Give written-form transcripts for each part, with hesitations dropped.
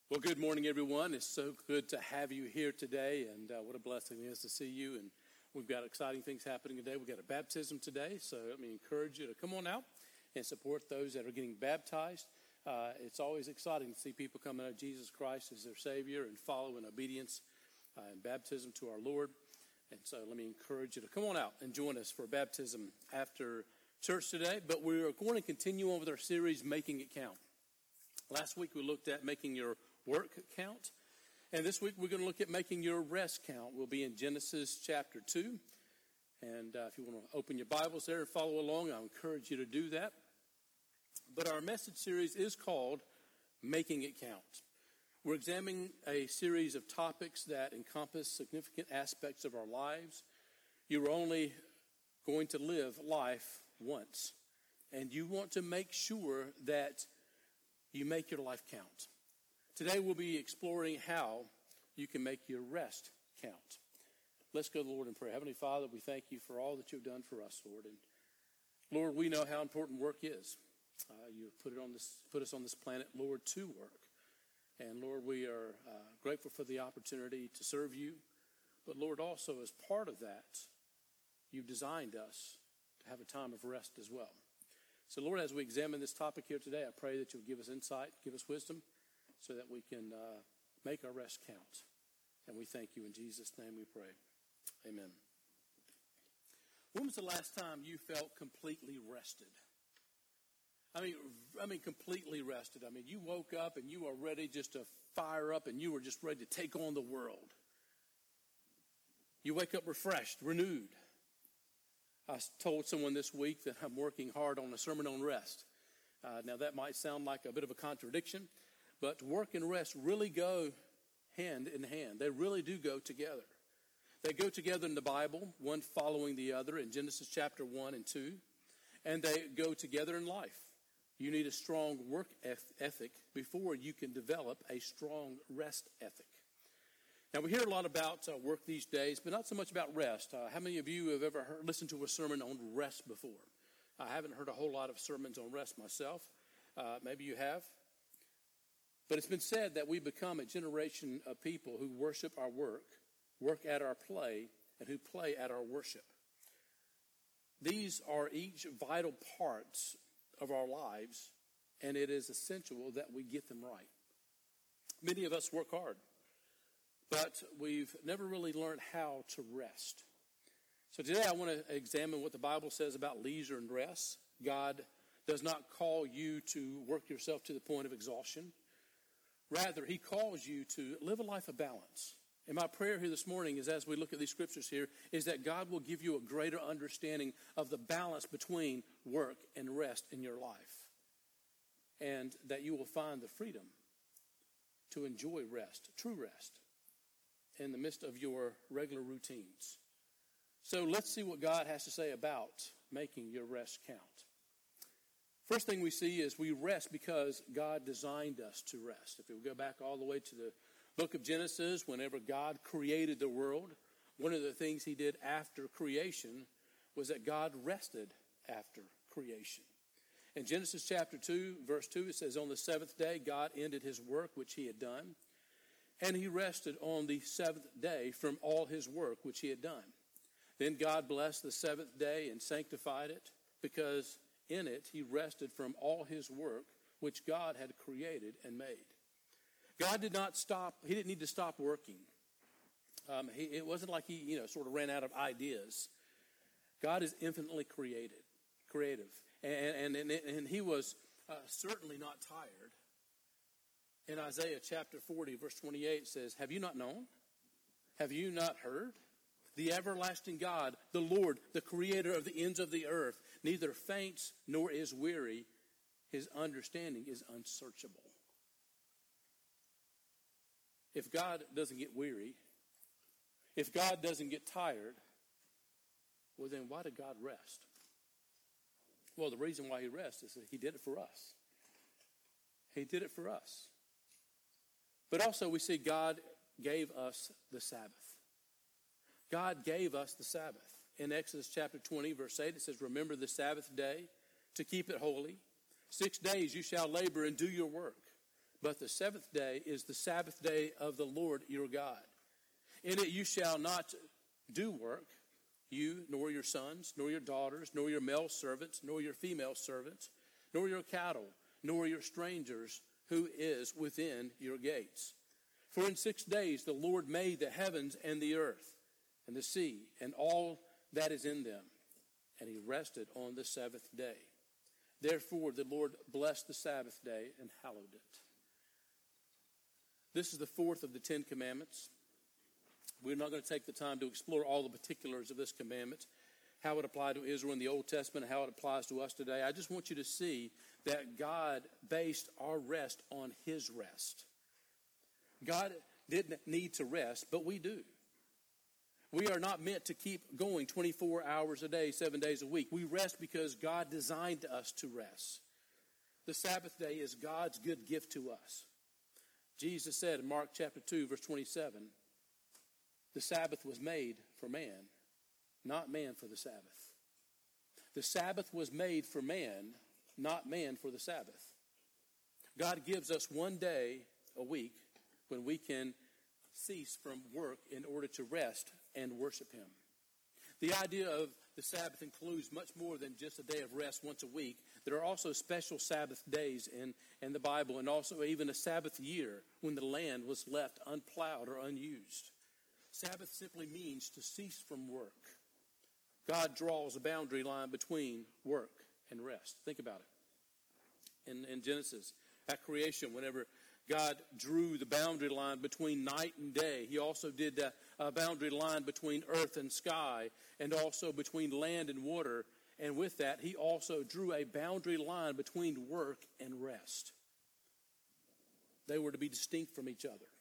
Well, good morning, everyone. It's so good to have you here today, and what a blessing it is to see you. And we've got exciting things happening today. We've got a baptism today, so let me encourage you to come on out and support those that are getting baptized. It's always exciting to see people coming out of Jesus Christ as their Savior and follow in obedience and baptism to our Lord. And so let me encourage you to come on out and join us for baptism after church today. But we are going to continue on with our series, Making It Count. Last week we looked at making your work count. And this week we're going to look at making your rest count. We'll be in Genesis chapter 2. And if you want to open your Bibles there and follow along, I encourage you to do that. But our message series is called Making It Count. We're examining a series of topics that encompass significant aspects of our lives. You're only going to live life once. And you want to make sure that you make your life count. Today we'll be exploring how you can make your rest count. Let's go to the Lord in prayer. Heavenly Father, we thank you for all that you've done for us, Lord. And Lord, we know how important work is. You put us on this planet, Lord, to work. And Lord, we are grateful for the opportunity to serve you. But Lord, also as part of that, you've designed us to have a time of rest as well. So Lord, as we examine this topic here today, I pray that you'll give us insight, give us wisdom, so that we can make our rest count. And we thank you in Jesus' name we pray. Amen. When was the last time you felt completely rested? I mean, completely rested. I mean, you woke up and you were ready just to fire up and you were just ready to take on the world. You wake up refreshed, renewed. I told someone this week that I'm working hard on a sermon on rest. Now, that might sound like a bit of a contradiction, but work and rest really go hand in hand. They really do go together. They go together in the Bible, one following the other in Genesis chapter 1 and 2, and they go together in life. You need a strong work ethic before you can develop a strong rest ethic. Now, we hear a lot about work these days, but not so much about rest. How many of you have ever listened to a sermon on rest before? I haven't heard a whole lot of sermons on rest myself. Maybe you have. But it's been said that we become a generation of people who worship our work at our play, and who play at our worship. These are each vital parts of our lives, and it is essential that we get them right. Many of us work hard, but we've never really learned how to rest. So today I want to examine what the Bible says about leisure and rest. God does not call you to work yourself to the point of exhaustion. Rather, he calls you to live a life of balance. And my prayer here this morning is, as we look at these scriptures here, is that God will give you a greater understanding of the balance between work and rest in your life. And that you will find the freedom to enjoy rest, true rest, in the midst of your regular routines. So let's see what God has to say about making your rest count. First thing we see is we rest because God designed us to rest. If we go back all the way to the book of Genesis, whenever God created the world, one of the things he did after creation was that God rested after creation. In Genesis chapter 2, verse 2, it says, "On the seventh day, God ended his work which he had done, and he rested on the seventh day from all his work which he had done. Then God blessed the seventh day and sanctified it, because in it he rested from all his work which God had created and made." God did not stop. He didn't need to stop working. It wasn't like he, sort of ran out of ideas. God is infinitely creative. And he was certainly not tired. In Isaiah chapter 40, verse 28 says, "Have you not known? Have you not heard? The everlasting God, the Lord, the creator of the ends of the earth, neither faints nor is weary. His understanding is unsearchable." If God doesn't get weary, if God doesn't get tired, well then why did God rest? Well, the reason why he rests is that he did it for us. He did it for us. But also we see God gave us the Sabbath. God gave us the Sabbath. In Exodus chapter 20, verse 8, it says, "Remember the Sabbath day to keep it holy. 6 days you shall labor and do your work. But the seventh day is the Sabbath day of the Lord your God. In it you shall not do work, you, nor your sons, nor your daughters, nor your male servants, nor your female servants, nor your cattle, nor your strangers who is within your gates. For in 6 days the Lord made the heavens and the earth, and the sea, and all that is in them. And he rested on the seventh day. Therefore the Lord blessed the Sabbath day and hallowed it. This is the fourth of the 10 commandments. We're not going to take the time to explore all the particulars of this commandment, how it applied to Israel in the Old Testament, and how it applies to us today. I just want you to see that God based our rest on his rest. God didn't need to rest, but we do. We are not meant to keep going 24 hours a day, 7 days a week. We rest because God designed us to rest. The Sabbath day is God's good gift to us. Jesus said in Mark chapter 2, verse 27, the Sabbath was made for man, not man for the Sabbath. The Sabbath was made for man, not man for the Sabbath. God gives us 1 day a week when we can cease from work in order to rest and worship him. The idea of the Sabbath includes much more than just a day of rest once a week. There are also special Sabbath days in the Bible, and also even a Sabbath year when the land was left unplowed or unused. Sabbath simply means to cease from work. God draws a boundary line between work and rest. Think about it. In Genesis, at creation, whenever God drew the boundary line between night and day, he also did that boundary line between earth and sky, and also between land and water. And with that, he also drew a boundary line between work and rest. They were to be distinct from each other.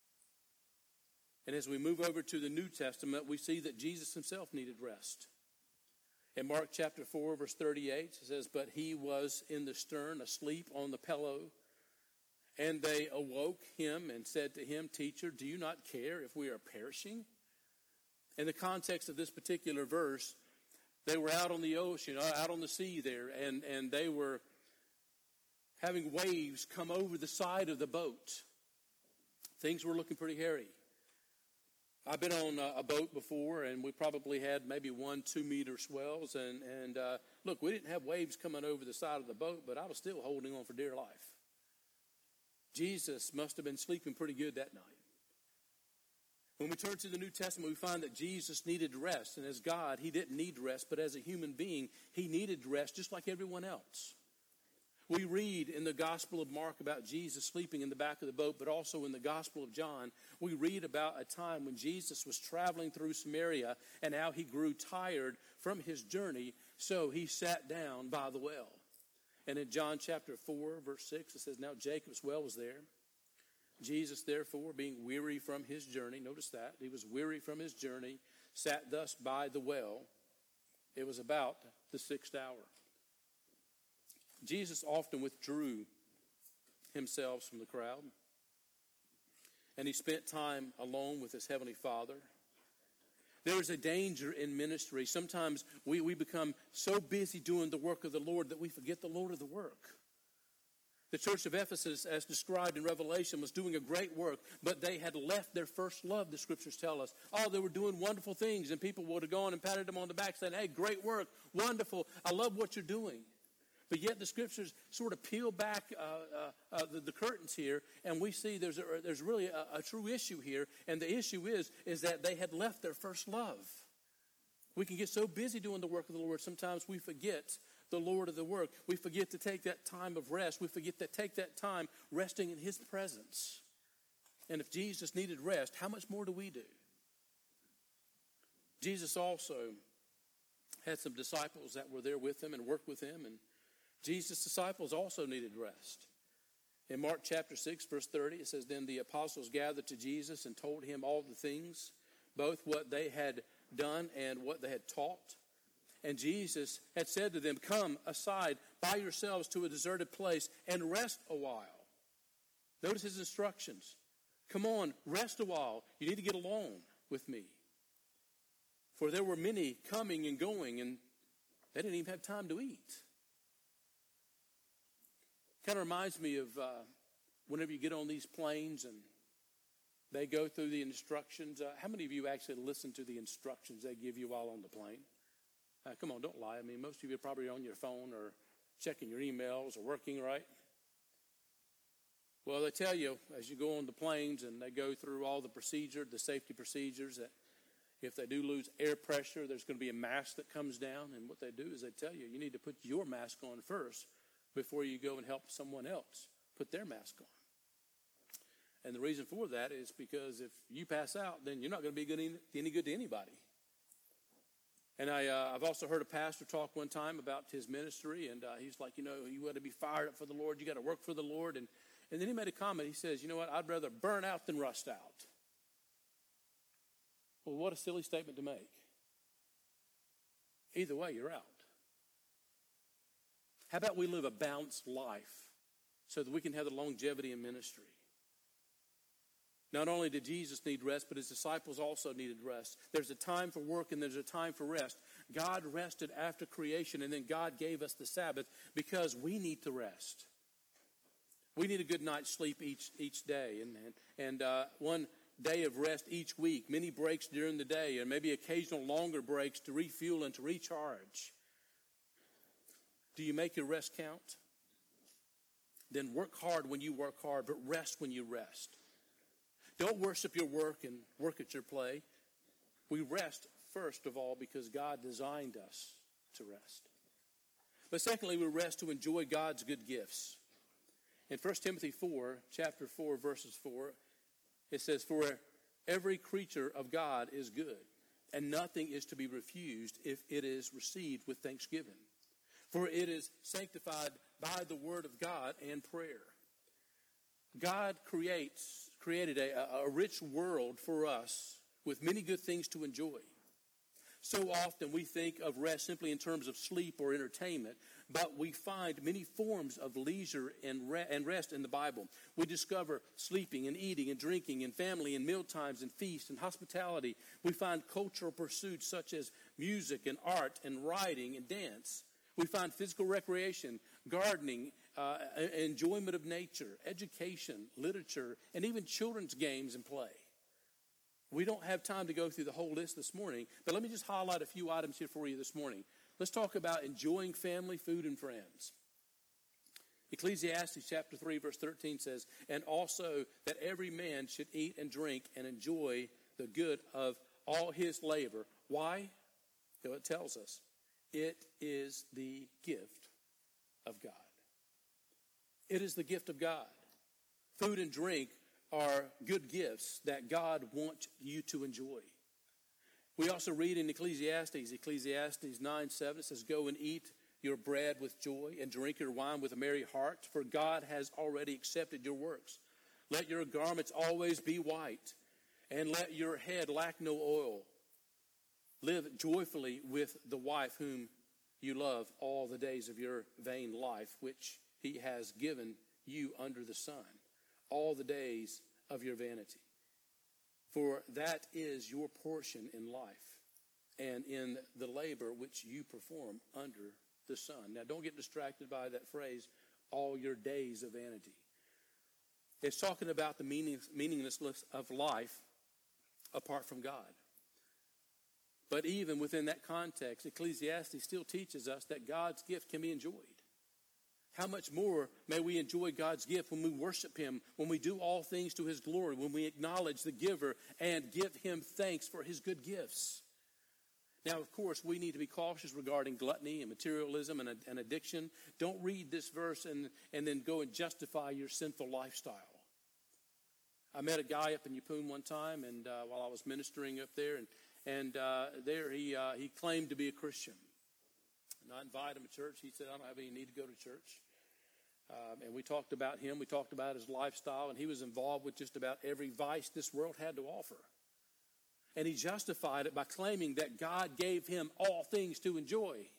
And as we move over to the New Testament, we see that Jesus himself needed rest. In Mark chapter 4, verse 38, it says, but he was in the stern, asleep on the pillow. And they awoke him and said to him, Teacher, do you not care if we are perishing? In the context of this particular verse, they were out on the ocean, out on the sea there, and they were having waves come over the side of the boat. Things were looking pretty hairy. I've been on a boat before, and we probably had maybe 1-2 meter swells. And look, we didn't have waves coming over the side of the boat, but I was still holding on for dear life. Jesus must have been sleeping pretty good that night. When we turn to the New Testament, we find that Jesus needed rest. And as God, he didn't need rest, but as a human being, he needed rest just like everyone else. We read in the Gospel of Mark about Jesus sleeping in the back of the boat, but also in the Gospel of John, we read about a time when Jesus was traveling through Samaria and how he grew tired from his journey, so he sat down by the well. And in John chapter 4, verse 6, it says, now Jacob's well was there. Jesus, therefore, being weary from his journey, notice that, he was weary from his journey, sat thus by the well. It was about the 6th hour. Jesus often withdrew himself from the crowd, and he spent time alone with his heavenly Father. There is a danger in ministry. Sometimes we become so busy doing the work of the Lord that we forget the Lord of the work. The church of Ephesus, as described in Revelation, was doing a great work, but they had left their first love, the scriptures tell us. Oh, they were doing wonderful things, and people would have gone and patted them on the back saying, hey, great work, wonderful, I love what you're doing. But yet the scriptures sort of peel back the curtains here, and we see there's really a true issue here, and the issue is that they had left their first love. We can get so busy doing the work of the Lord, sometimes we forget the Lord of the work. We forget to take that time of rest. We forget to take that time resting in his presence. And if Jesus needed rest, how much more do we do? Jesus also had some disciples that were there with him and worked with him, and Jesus' disciples also needed rest. In Mark chapter 6, verse 30, it says, then the apostles gathered to Jesus and told him all the things, both what they had done and what they had taught. And Jesus had said to them, come aside by yourselves to a deserted place and rest a while. Notice his instructions. Come on, rest a while. You need to get alone with me. For there were many coming and going, and they didn't even have time to eat. Kind of reminds me of whenever you get on these planes and they go through the instructions, how many of you actually listen to the instructions they give you while on the plane? Come on, don't lie. I mean, most of you are probably on your phone or checking your emails or working, right? Well, they tell you as you go on the planes and they go through all the safety procedures, that if they do lose air pressure, there's going to be a mask that comes down. And what they do is they tell you, you need to put your mask on first before you go and help someone else put their mask on. And the reason for that is because if you pass out, then you're not going to be any good to anybody. And I've also heard a pastor talk one time about his ministry, and he's like, you got to be fired up for the Lord. You got to work for the Lord. And then he made a comment. He says, you know what? I'd rather burn out than rust out. Well, what a silly statement to make. Either way, you're out. How about we live a balanced life so that we can have the longevity in ministry? Not only did Jesus need rest, but his disciples also needed rest. There's a time for work and there's a time for rest. God rested after creation, and then God gave us the Sabbath because we need to rest. We need a good night's sleep each day, and one day of rest each week, many breaks during the day, and maybe occasional longer breaks to refuel and to recharge. Do you make your rest count? Then work hard when you work hard, but rest when you rest. Don't worship your work and work at your play. We rest, first of all, because God designed us to rest. But secondly, we rest to enjoy God's good gifts. In 1 Timothy 4, chapter 4, verses 4, it says, "For every creature of God is good, and nothing is to be refused if it is received with thanksgiving. For it is sanctified by the word of God and prayer." God created a rich world for us with many good things to enjoy. So often we think of rest simply in terms of sleep or entertainment, but we find many forms of leisure and rest in the Bible. We discover sleeping and eating and drinking and family and meal times and feasts and hospitality. We find cultural pursuits such as music and art and writing and dance. We find physical recreation, gardening, enjoyment of nature, education, literature, and even children's games and play. We don't have time to go through the whole list this morning, but let me just highlight a few items here for you this morning. Let's talk about enjoying family, food, and friends. Ecclesiastes chapter 3, verse 13 says, "And also that every man should eat and drink and enjoy the good of all his labor." Why? So it tells us it is the gift of God. It is the gift of God. Food and drink are good gifts that God wants you to enjoy. We also read in Ecclesiastes 9:7, it says, "Go and eat your bread with joy and drink your wine with a merry heart, for God has already accepted your works. Let your garments always be white, and let your head lack no oil. Live joyfully with the wife whom you love all the days of your vain life, which he has given you under the sun, all the days of your vanity. For that is your portion in life and in the labor which you perform under the sun." Now, don't get distracted by that phrase, all your days of vanity. It's talking about the meaninglessness of life apart from God. But even within that context, Ecclesiastes still teaches us that God's gift can be enjoyed. How much more may we enjoy God's gift when we worship him, when we do all things to his glory, when we acknowledge the giver and give him thanks for his good gifts. Now, of course, we need to be cautious regarding gluttony and materialism and addiction. Don't read this verse and then go and justify your sinful lifestyle. I met a guy up in Yeppoon one time, and while I was ministering up there, and there he claimed to be a Christian. And I invited him to church. He said, "I don't have any need to go to church." And we talked about him. We talked about his lifestyle, and he was involved with just about every vice this world had to offer. And he justified it by claiming that God gave him all things to enjoy.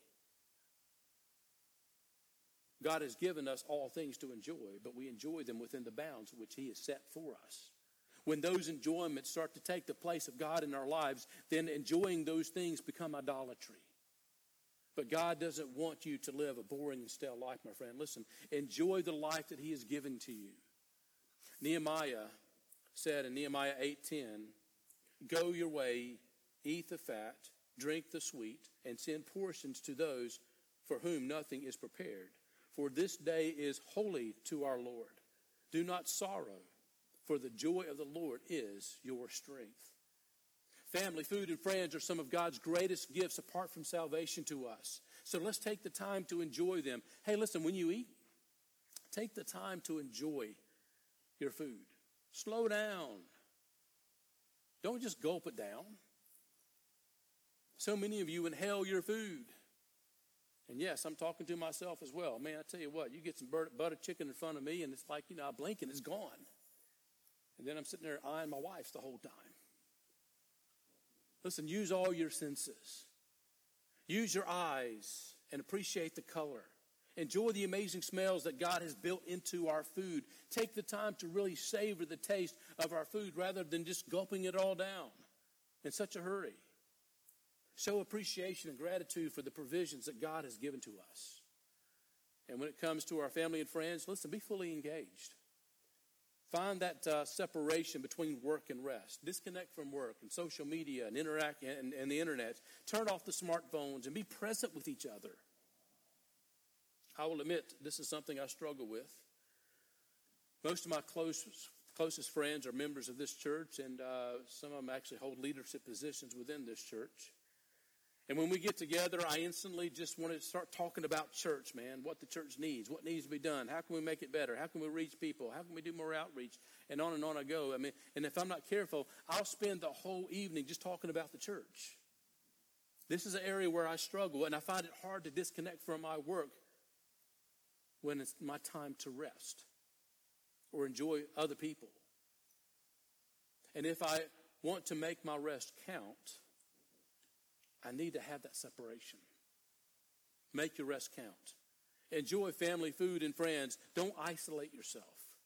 God has given us all things to enjoy, but we enjoy them within the bounds which he has set for us. When those enjoyments start to take the place of God in our lives, then enjoying those things become idolatry. But God doesn't want you to live a boring and stale life, my friend. Listen, enjoy the life that he has given to you. Nehemiah said in Nehemiah 8:10, "Go your way, eat the fat, drink the sweet, and send portions to those for whom nothing is prepared. For this day is holy to our Lord. Do not sorrow, for the joy of the Lord is your strength." Family, food, and friends are some of God's greatest gifts apart from salvation to us. So let's take the time to enjoy them. Hey, listen, when you eat, take the time to enjoy your food. Slow down. Don't just gulp it down. So many of you inhale your food. And yes, I'm talking to myself as well. Man, I tell you what, you get some butter chicken in front of me, and it's like, I blink and it's gone. And then I'm sitting there eyeing my wife the whole time. Listen, use all your senses. Use your eyes and appreciate the color. Enjoy the amazing smells that God has built into our food. Take the time to really savor the taste of our food rather than just gulping it all down in such a hurry. Show appreciation and gratitude for the provisions that God has given to us. And when it comes to our family and friends, listen, be fully engaged. Find that separation between work and rest. Disconnect from work and social media and interact and the internet. Turn off the smartphones and be present with each other. I will admit, this is something I struggle with. Most of my closest friends are members of this church, and some of them actually hold leadership positions within this church. And when we get together, I instantly just want to start talking about church, man, what the church needs, what needs to be done, how can we make it better, how can we reach people, how can we do more outreach, and on I go. And if I'm not careful, I'll spend the whole evening just talking about the church. This is an area where I struggle, and I find it hard to disconnect from my work when it's my time to rest or enjoy other people. And if I want to make my rest count, I need to have that separation. Make your rest count. Enjoy family, food, and friends. Don't isolate yourself.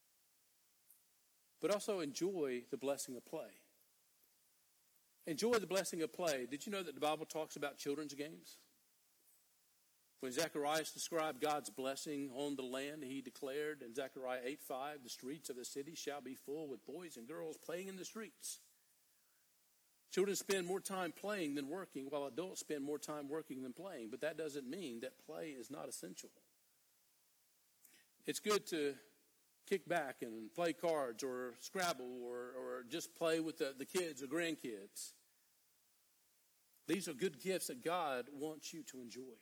But also enjoy the blessing of play. Enjoy the blessing of play. Did you know that the Bible talks about children's games? When Zacharias described God's blessing on the land, he declared in Zechariah 8:5, "The streets of the city shall be full with boys and girls playing in the streets." Children spend more time playing than working, while adults spend more time working than playing. But that doesn't mean that play is not essential. It's good to kick back and play cards or Scrabble or just play with the kids or grandkids. These are good gifts that God wants you to enjoy.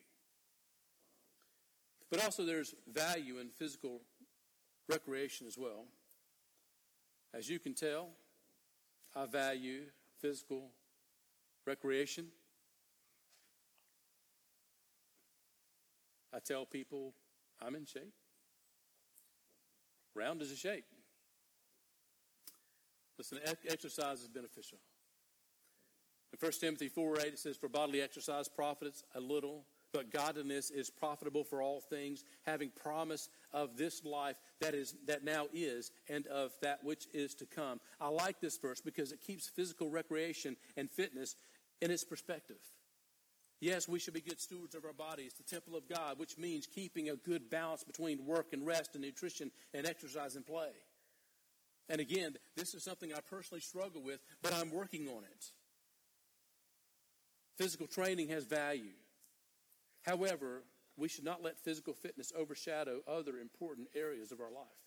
But also there's value in physical recreation as well. As you can tell, I value physical recreation. I tell people I'm in shape. Round is a shape. Listen, exercise is beneficial. In 1 Timothy 4:8 it says, "For bodily exercise profits a little, but godliness is profitable for all things, having promise of this life that now is, and of that which is to come." I like this verse because it keeps physical recreation and fitness in its perspective. Yes, we should be good stewards of our bodies, the temple of God, which means keeping a good balance between work and rest and nutrition and exercise and play. And again, this is something I personally struggle with, but I'm working on it. Physical training has value. However, we should not let physical fitness overshadow other important areas of our life.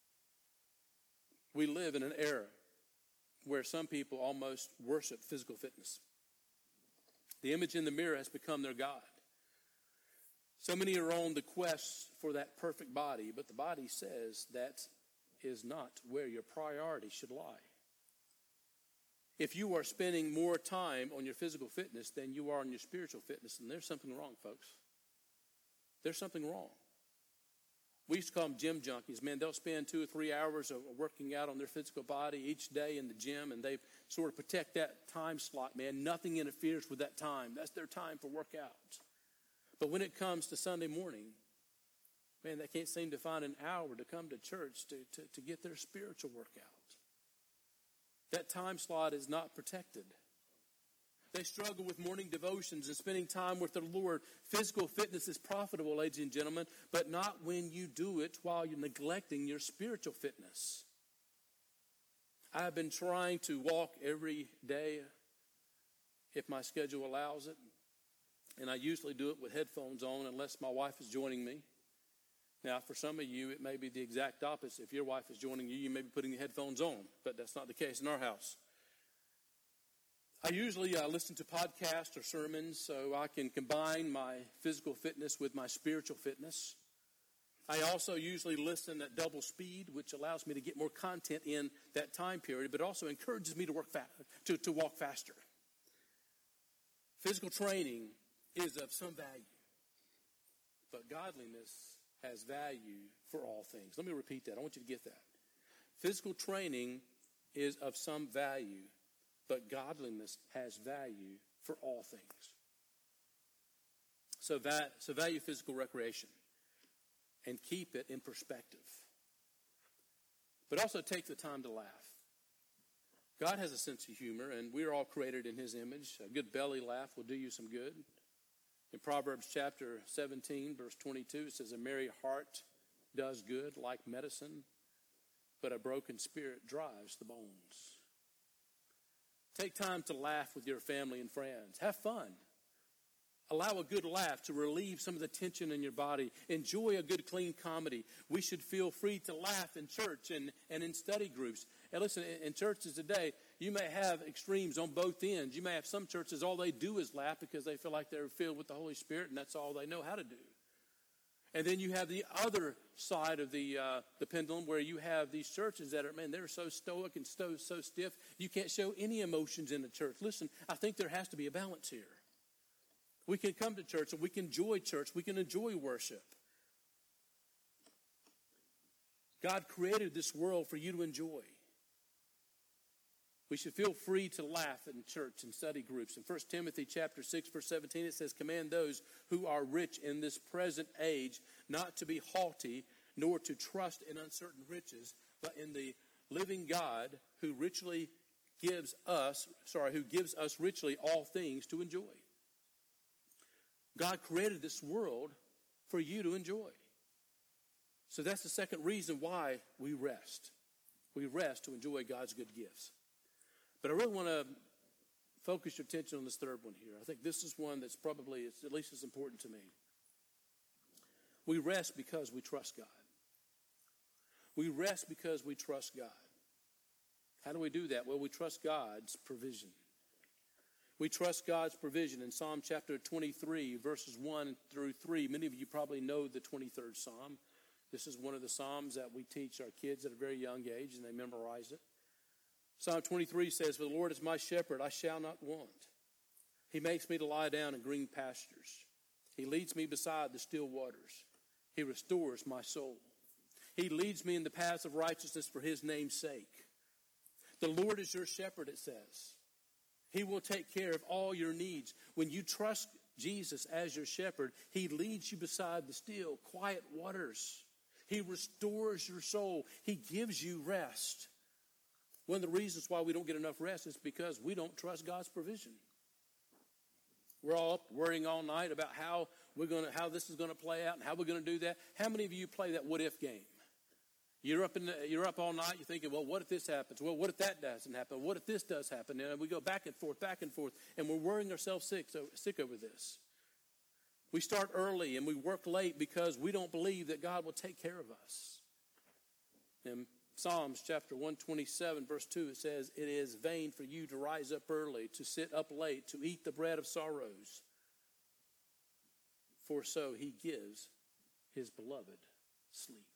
We live in an era where some people almost worship physical fitness. The image in the mirror has become their God. So many are on the quest for that perfect body, but the body says that is not where your priority should lie. If you are spending more time on your physical fitness than you are on your spiritual fitness, then there's something wrong, folks. There's something wrong. We used to call them gym junkies. Man, they'll spend 2 or 3 hours of working out on their physical body each day in the gym, and they sort of protect that time slot, man. Nothing interferes with that time. That's their time for workout. But when it comes to Sunday morning, man, they can't seem to find an hour to come to church to get their spiritual workout. That time slot is not protected. They struggle with morning devotions and spending time with the Lord. Physical fitness is profitable, ladies and gentlemen, but not when you do it while you're neglecting your spiritual fitness. I've been trying to walk every day if my schedule allows it. And I usually do it with headphones on unless my wife is joining me. Now, for some of you, it may be the exact opposite. If your wife is joining you, you may be putting the headphones on, but that's not the case in our house. I usually listen to podcasts or sermons so I can combine my physical fitness with my spiritual fitness. I also usually listen at double speed, which allows me to get more content in that time period, but also encourages me to to walk faster. Physical training is of some value, but godliness has value for all things. Let me repeat that. I want you to get that. Physical training is of some value, but godliness has value for all things. So value physical recreation and keep it in perspective. But also take the time to laugh. God has a sense of humor, and we are all created in his image. A good belly laugh will do you some good. In Proverbs chapter 17, verse 22, it says, a merry heart does good like medicine, but a broken spirit dries the bones. Take time to laugh with your family and friends. Have fun. Allow a good laugh to relieve some of the tension in your body. Enjoy a good, clean comedy. We should feel free to laugh in church and in study groups. And listen, in churches today, you may have extremes on both ends. You may have some churches, all they do is laugh because they feel like they're filled with the Holy Spirit, and that's all they know how to do. And then you have the other side of the pendulum where you have these churches that are, man, they're so stoic and so stiff, you can't show any emotions in the church. Listen, I think there has to be a balance here. We can come to church and we can enjoy church. We can enjoy worship. God created this world for you to enjoy. We should feel free to laugh in church and study groups. In 1 Timothy chapter 6, verse 17, it says, command those who are rich in this present age not to be haughty, nor to trust in uncertain riches, but in the living God who gives us richly all things to enjoy. God created this world for you to enjoy. So that's the second reason why we rest. We rest to enjoy God's good gifts. But I really want to focus your attention on this third one here. I think this is one that's probably at least as important to me. We rest because we trust God. We rest because we trust God. How do we do that? Well, we trust God's provision. We trust God's provision. In Psalm chapter 23, verses 1 through 3, many of you probably know the 23rd Psalm. This is one of the Psalms that we teach our kids at a very young age, and they memorize it. Psalm 23 says, for the Lord is my shepherd, I shall not want. He makes me to lie down in green pastures. He leads me beside the still waters. He restores my soul. He leads me in the paths of righteousness for his name's sake. The Lord is your shepherd, it says. He will take care of all your needs. When you trust Jesus as your shepherd, he leads you beside the still, quiet waters. He restores your soul. He gives you rest. One of the reasons why we don't get enough rest is because we don't trust God's provision. We're all up worrying all night about how this is going to play out and how we're going to do that. How many of you play that what-if game? You're up all night. You're thinking, well, what if this happens? Well, what if that doesn't happen? What if this does happen? And we go back and forth, and we're worrying ourselves sick over this. We start early and we work late because we don't believe that God will take care of us. In Psalms chapter 127, verse 2, it says, it is vain for you to rise up early, to sit up late, to eat the bread of sorrows. For so he gives his beloved sleep.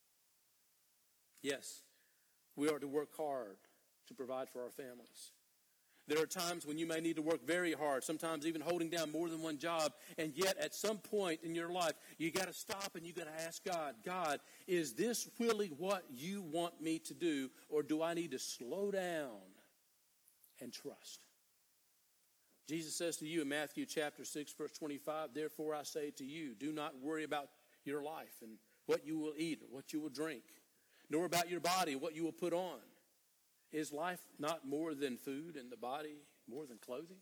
Yes, we are to work hard to provide for our families. There are times when you may need to work very hard, sometimes even holding down more than one job, and yet at some point in your life, you got to stop and you got to ask God, God, is this really what you want me to do, or do I need to slow down and trust? Jesus says to you in Matthew chapter 6, verse 25, therefore I say to you, do not worry about your life and what you will eat or what you will drink, nor about your body, what you will put on. Is life not more than food and the body more than clothing?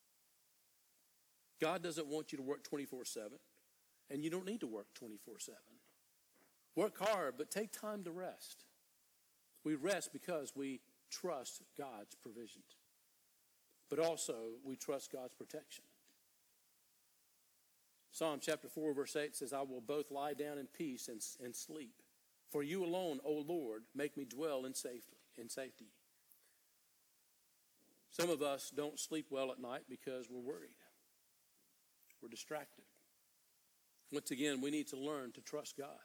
God doesn't want you to work 24/7, and you don't need to work 24/7. Work hard, but take time to rest. We rest because we trust God's provisions. But also, we trust God's protection. Psalm chapter 4, verse 8 says, I will both lie down in peace and sleep. For you alone, O Lord, make me dwell in safety. Some of us don't sleep well at night because we're worried. We're distracted. Once again, we need to learn to trust God.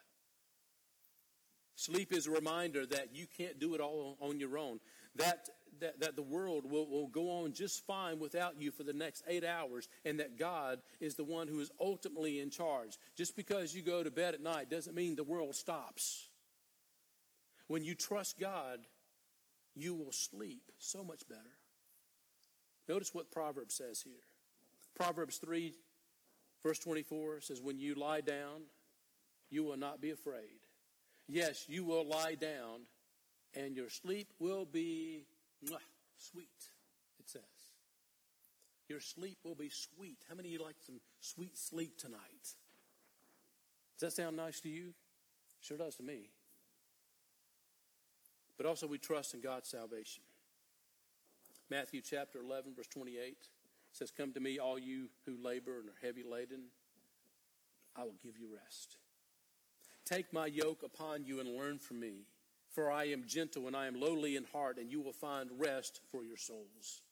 Sleep is a reminder that you can't do it all on your own. That the world will go on just fine without you for the next 8 hours, and that God is the one who is ultimately in charge. Just because you go to bed at night doesn't mean the world stops. When you trust God, you will sleep so much better. Notice what Proverbs says here. Proverbs 3, verse 24 says, when you lie down, you will not be afraid. Yes, you will lie down, and your sleep will be sweet, it says. Your sleep will be sweet. How many of you like some sweet sleep tonight? Does that sound nice to you? Sure does to me. But also we trust in God's salvation. Matthew chapter 11, verse 28 says, come to me, all you who labor and are heavy laden. I will give you rest. Take my yoke upon you and learn from me, for I am gentle and I am lowly in heart, and you will find rest for your souls.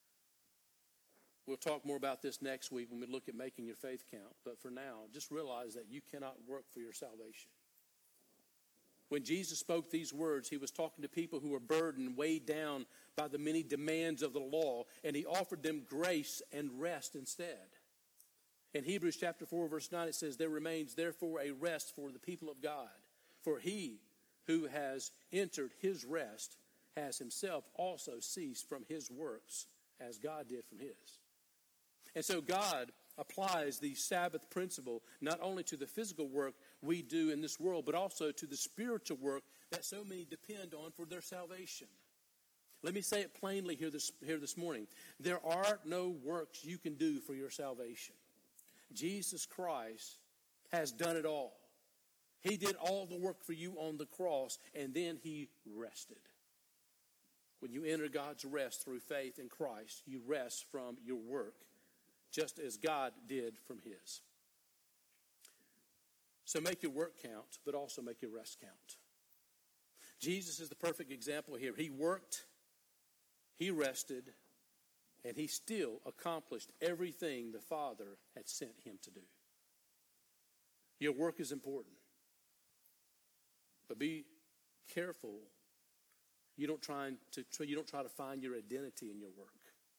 We'll talk more about this next week when we look at making your faith count. But for now, just realize that you cannot work for your salvation. When Jesus spoke these words, he was talking to people who were burdened, weighed down by the many demands of the law, and he offered them grace and rest instead. In Hebrews chapter 4, verse 9, it says, there remains therefore a rest for the people of God. For he who has entered his rest has himself also ceased from his works as God did from his. And so God applies the Sabbath principle not only to the physical work we do in this world, but also to the spiritual work that so many depend on for their salvation. Let me say it plainly here this morning. There are no works you can do for your salvation. Jesus Christ has done it all. He did all the work for you on the cross, and then he rested. When you enter God's rest through faith in Christ, you rest from your work, just as God did from his. So make your work count, but also make your rest count. Jesus is the perfect example here. He worked, he rested, and he still accomplished everything the Father had sent him to do. Your work is important. But be careful. You don't try to find your identity in your work.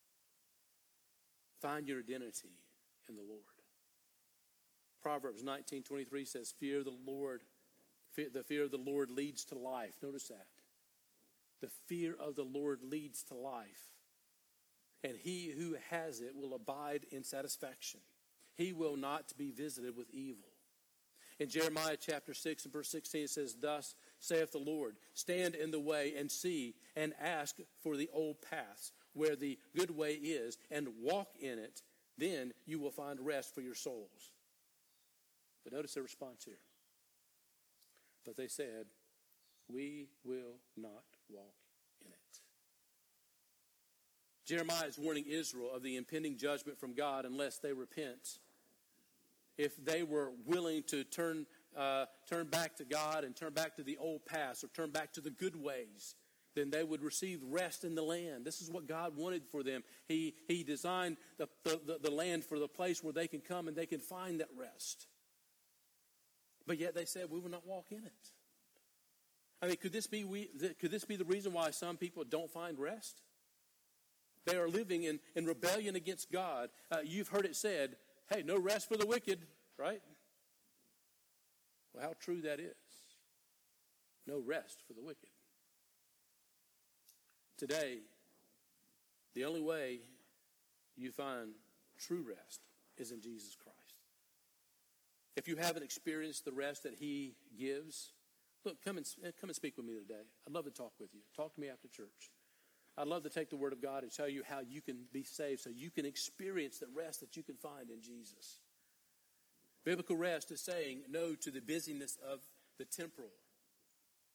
Find your identity in the Lord. Proverbs 19:23 says, fear the Lord. The fear of the Lord leads to life. Notice that. The fear of the Lord leads to life. And he who has it will abide in satisfaction. He will not be visited with evil. In Jeremiah chapter 6 and verse 16 it says, thus saith the Lord, stand in the way and see and ask for the old paths where the good way is, and walk in it. Then you will find rest for your souls. But notice their response here. But they said, we will not walk in it. Jeremiah is warning Israel of the impending judgment from God unless they repent. If they were willing to turn back to God and turn back to the old paths or turn back to the good ways, then they would receive rest in the land. This is what God wanted for them. He designed the land for the place where they can come and they can find that rest. But yet they said, we will not walk in it. I mean, could this be the reason why some people don't find rest? They are living in rebellion against God. You've heard it said, hey, no rest for the wicked, right? Well, how true that is. No rest for the wicked. Today, the only way you find true rest is in Jesus Christ. If you haven't experienced the rest that he gives, look, come and speak with me today. I'd love to talk with you. Talk to me after church. I'd love to take the word of God and tell you how you can be saved so you can experience the rest that you can find in Jesus. Biblical rest is saying no to the busyness of the temporal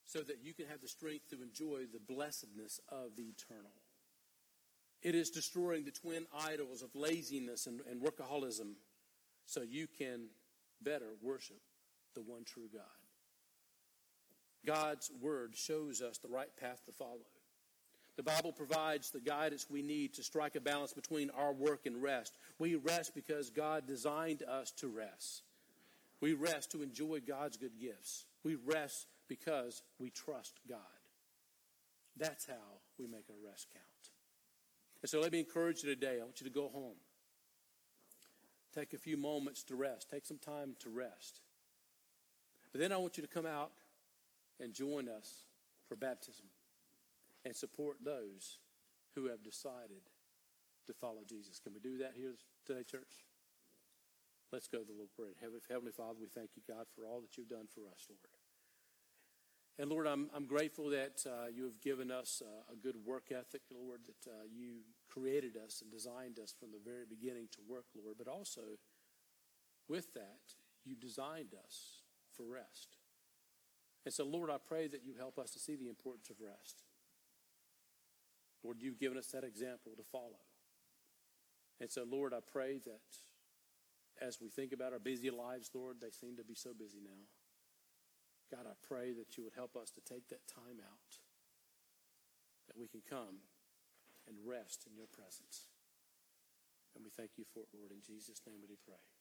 so that you can have the strength to enjoy the blessedness of the eternal. It is destroying the twin idols of laziness and workaholism so you can better worship the one true God. God's word shows us the right path to follow. The Bible provides the guidance we need to strike a balance between our work and rest. We rest because God designed us to rest. We rest to enjoy God's good gifts. We rest because we trust God. That's how we make our rest count. And so let me encourage you today. I want you to go home. Take a few moments to rest. Take some time to rest. But then I want you to come out and join us for baptism and support those who have decided to follow Jesus. Can we do that here today, church? Let's go to the Lord prayer. Heavenly Father, we thank you, God, for all that you've done for us, Lord. And Lord, I'm grateful that you have given us a good work ethic, Lord, that you created us and designed us from the very beginning to work, Lord. But also, with that, you designed us for rest. And so, Lord, I pray that you help us to see the importance of rest. Lord, you've given us that example to follow. And so, Lord, I pray that as we think about our busy lives, Lord, they seem to be so busy now. God, I pray that you would help us to take that time out, that we can come and rest in your presence. And we thank you for it, Lord. In Jesus' name we do pray.